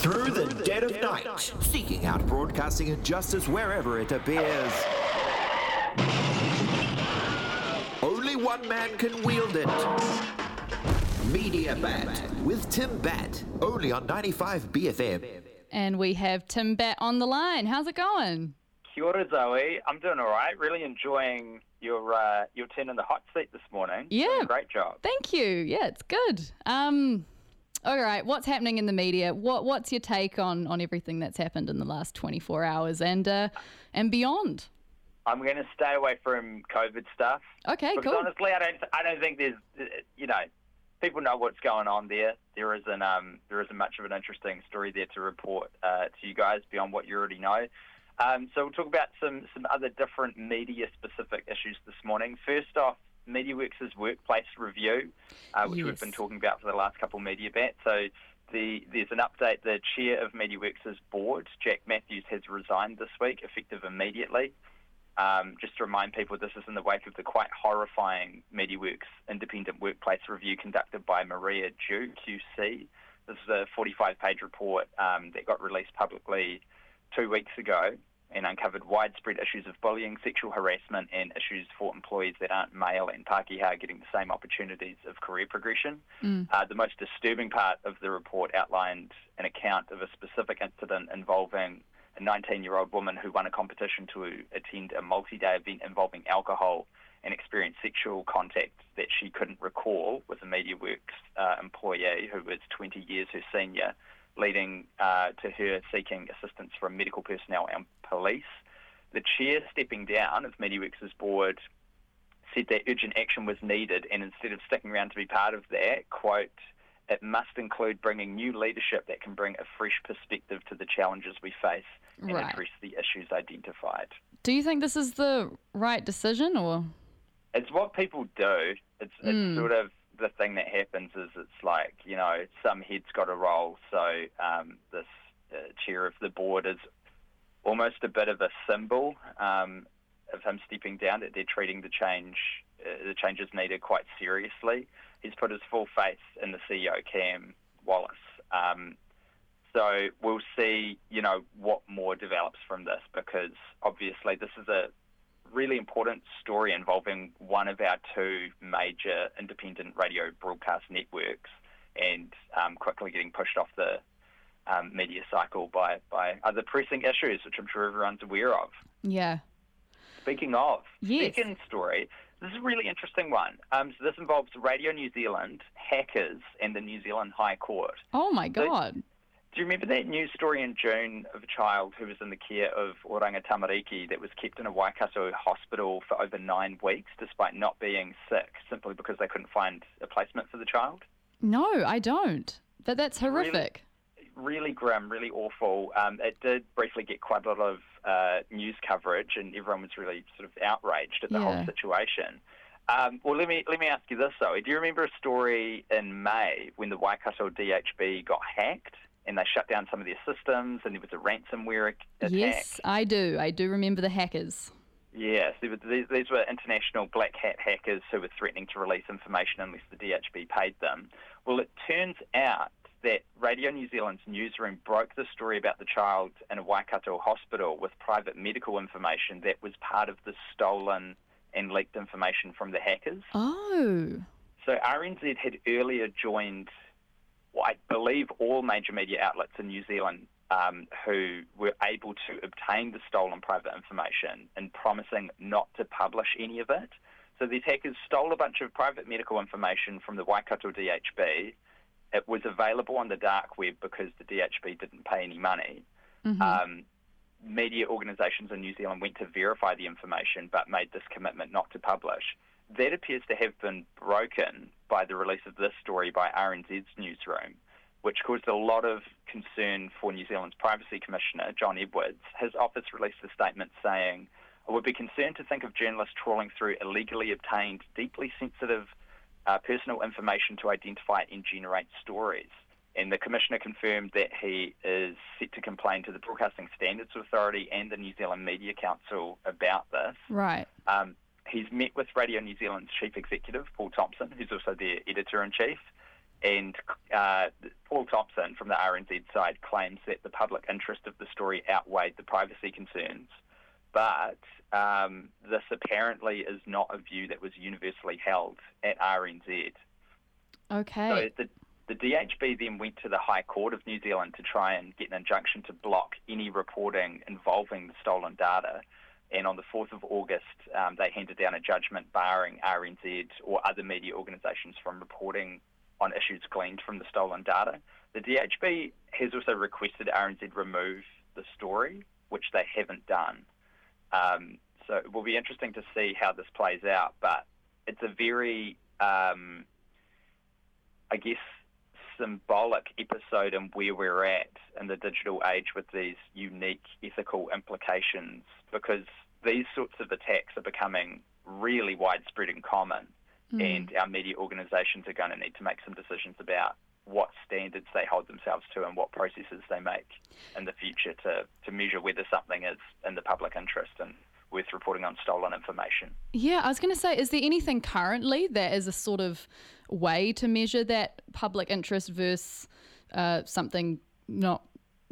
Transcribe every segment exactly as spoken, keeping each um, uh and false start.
Through the dead of night, seeking out broadcasting injustice wherever it appears. Only one man can wield it. Media Bat with Tim Batt, only on ninety-five B F M. And we have Tim Batt on the line. How's it going? Kia ora, Zoe. I'm doing all right. Really enjoying your uh, your turn in the hot seat this morning. Yeah. Doing a great job. Thank you. Yeah, it's good. Um, all right, what's happening in the media? What What's your take on, on everything that's happened in the last twenty-four hours and uh, and beyond? I'm going to stay away from COVID stuff. Okay, because cool. honestly, I don't I don't think there's you know people know what's going on there. There isn't um there isn't much of an interesting story there to report uh, to you guys beyond what you already know. Um, so we'll talk about some, some other different media-specific issues this morning. First off, MediaWorks' workplace review, uh, which yes. we've been talking about for the last couple of media bats. So the, there's an update. The chair of MediaWorks' board, Jack Matthews, has resigned this week, effective immediately. Um, just to remind people, this is in the wake of the quite horrifying MediaWorks independent workplace review conducted by Maria Dew, Q C. This is a forty-five page report um, that got released publicly two weeks ago and uncovered widespread issues of bullying, sexual harassment and issues for employees that aren't male and Pākehā getting the same opportunities of career progression. Mm. Uh, the most disturbing part of the report outlined an account of a specific incident involving a nineteen-year-old woman who won a competition to attend a multi-day event involving alcohol and experienced sexual contact that she couldn't recall with a MediaWorks uh, employee who was twenty years her senior, leading uh, to her seeking assistance from medical personnel and police. The chair stepping down of MediaWorks' board said that urgent action was needed, and instead of sticking around to be part of that, quote, it must include bringing new leadership that can bring a fresh perspective to the challenges we face and Right. address the issues identified. Do you think this is the right decision, or? It's what people do. It's, it's Mm. sort of the thing that happens is it's like, you know, some head's got a roll. So um, this uh, chair of the board is almost a bit of a symbol um, of him stepping down, that they're treating the change, uh, the changes needed quite seriously. He's put his full faith in the C E O, Cam Wallace. Um, so we'll see, you know, what more develops from this, because obviously this is a really important story involving one of our two major independent radio broadcast networks, and um, quickly getting pushed off the um, media cycle by, by other pressing issues, which I'm sure everyone's aware of. Yeah. Speaking of, Yes. second story, this is a really interesting one. Um, so this involves Radio New Zealand, hackers, and the New Zealand High Court. Oh, my So- God. Do you remember that news story in June of a child who was in the care of Oranga Tamariki that was kept in a Waikato hospital for over nine weeks despite not being sick, simply because they couldn't find a placement for the child? No, I don't. That That's horrific. Really, really grim, really awful. Um, it did briefly get quite a lot of uh, news coverage, and everyone was really sort of outraged at the Yeah. whole situation. Um, well, let me let me ask you this, though. Do you remember a story in May when the Waikato D H B got hacked? And they shut down some of their systems, and there was a ransomware attack. Yes, I do. I do remember the hackers. Yes, there were, these, these were international black hat hackers who were threatening to release information unless the D H B paid them. Well, it turns out that Radio New Zealand's newsroom broke the story about the child in a Waikato hospital with private medical information that was part of the stolen and leaked information from the hackers. Oh. So R N Z had earlier joined, well, I believe, all major media outlets in New Zealand um, who were able to obtain the stolen private information and promising not to publish any of it. So these hackers stole a bunch of private medical information from the Waikato D H B. It was available on the dark web because the D H B didn't pay any money. Mm-hmm. Um, media organisations in New Zealand went to verify the information but made this commitment not to publish. That appears to have been broken by the release of this story by R N Z's newsroom, which caused a lot of concern for New Zealand's Privacy Commissioner, John Edwards. His office released a statement saying, I would be concerned to think of journalists trawling through illegally obtained, deeply sensitive uh, personal information to identify and generate stories. And the Commissioner confirmed that he is set to complain to the Broadcasting Standards Authority and the New Zealand Media Council about this. Right. Um, he's met with Radio New Zealand's Chief Executive, Paul Thompson, who's also their Editor-in-Chief, And uh, Paul Thompson from the R N Z side claims that the public interest of the story outweighed the privacy concerns. But um, this apparently is not a view that was universally held at R N Z. Okay. So the, the D H B then went to the High Court of New Zealand to try and get an injunction to block any reporting involving the stolen data. And on the fourth of August, um, they handed down a judgment barring R N Z or other media organisations from reporting on issues gleaned from the stolen data. The D H B has also requested R N Z remove the story, which they haven't done. Um, so it will be interesting to see how this plays out, but it's a very, um, I guess, symbolic episode in where we're at in the digital age with these unique ethical implications, because these sorts of attacks are becoming really widespread and common, mm. and our media organisations are going to need to make some decisions about what standards they hold themselves to and what processes they make in the future to, to measure whether something is in the public interest and worth reporting on stolen information. Yeah, I was going to say, is there anything currently that is a sort of way to measure that public interest versus uh, something not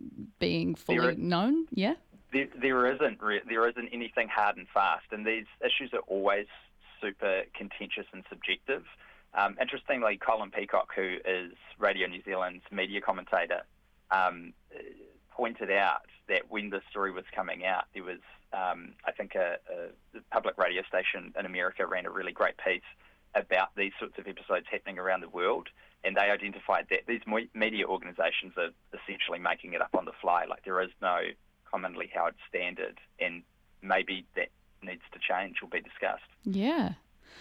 being fully there, known? Yeah? There, there isn't re- there isn't anything hard and fast, and these issues are always super contentious and subjective. Um, interestingly, Colin Peacock, who is Radio New Zealand's media commentator, um, pointed out that when this story was coming out, there was, um, I think, a, a public radio station in America ran a really great piece about these sorts of episodes happening around the world, and they identified that these media organisations are essentially making it up on the fly. Like, there is no commonly held standard, and maybe that needs to change or be discussed. Yeah.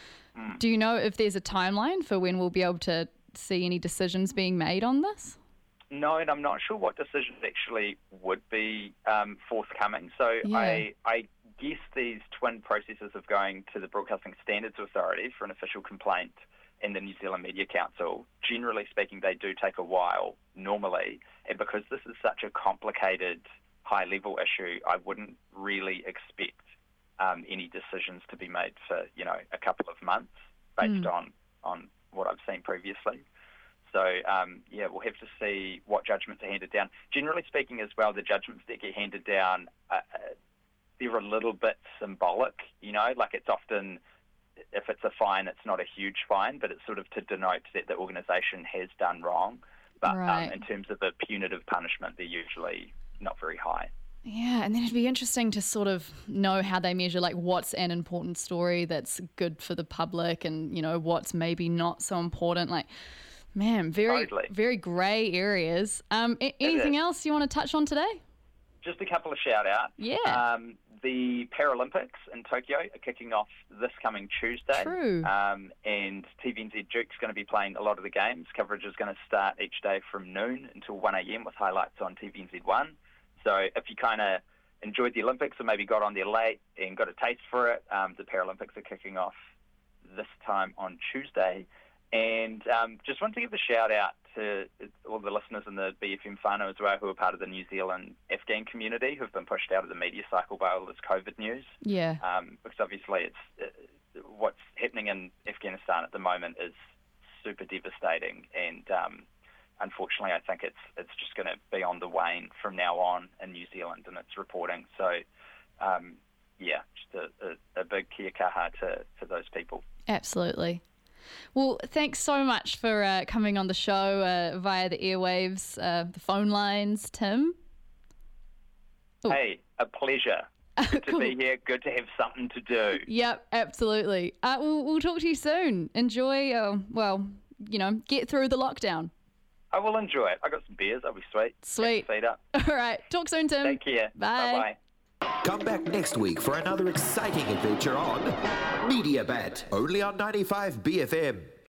Do you know if there's a timeline for when we'll be able to see any decisions being made on this? No, and I'm not sure what decisions actually would be um, forthcoming. So yeah. I, I guess these twin processes of going to the Broadcasting Standards Authority for an official complaint and the New Zealand Media Council, generally speaking, they do take a while normally. And because this is such a complicated, high-level issue, I wouldn't really expect Um, any decisions to be made for, you know, a couple of months based mm. on, on what I've seen previously. So, um, yeah, we'll have to see what judgments are handed down. Generally speaking as well, the judgments that get handed down, uh, they're a little bit symbolic, you know, like it's often, if it's a fine, it's not a huge fine, but it's sort of to denote that the organisation has done wrong. But right. um, in terms of a punitive punishment, they're usually not very high. Yeah, and then it'd be interesting to sort of know how they measure, like, what's an important story that's good for the public and, you know, what's maybe not so important. Like, man, very, totally. very grey areas. Um, a- anything else you want to touch on today? Just a couple of shout-outs. Yeah. Um, the Paralympics in Tokyo are kicking off this coming Tuesday. True. Um, and T V N Z Duke's going to be playing a lot of the games. Coverage is going to start each day from noon until one a.m. with highlights on T V N Z one. So if you kind of enjoyed the Olympics or maybe got on there late and got a taste for it, um, the Paralympics are kicking off this time on Tuesday. And um, just want to give a shout out to all the listeners in the B F M whānau as well, who are part of the New Zealand Afghan community, who've been pushed out of the media cycle by all this COVID news. Yeah. Um, because obviously it's uh, what's happening in Afghanistan at the moment is super devastating, and um, unfortunately, I think it's it's just going to be on the wane from now on in New Zealand and its reporting. So, um, yeah, just a, a, a big kia kaha to, to those people. Absolutely. Well, thanks so much for uh, coming on the show uh, via the airwaves, uh, the phone lines, Tim. Ooh. Hey, a pleasure. Good Cool. to be here. Good to have something to do. Yep, absolutely. Uh, we'll, we'll talk to you soon. Enjoy, uh, well, you know, get through the lockdown. I will enjoy it. I got some beers. I'll be sweet. Sweet. Feet up. All right. Talk soon, Tim. Take care. Bye. Bye-bye. Come back next week for another exciting adventure on Media Bat, only on ninety-five B F M.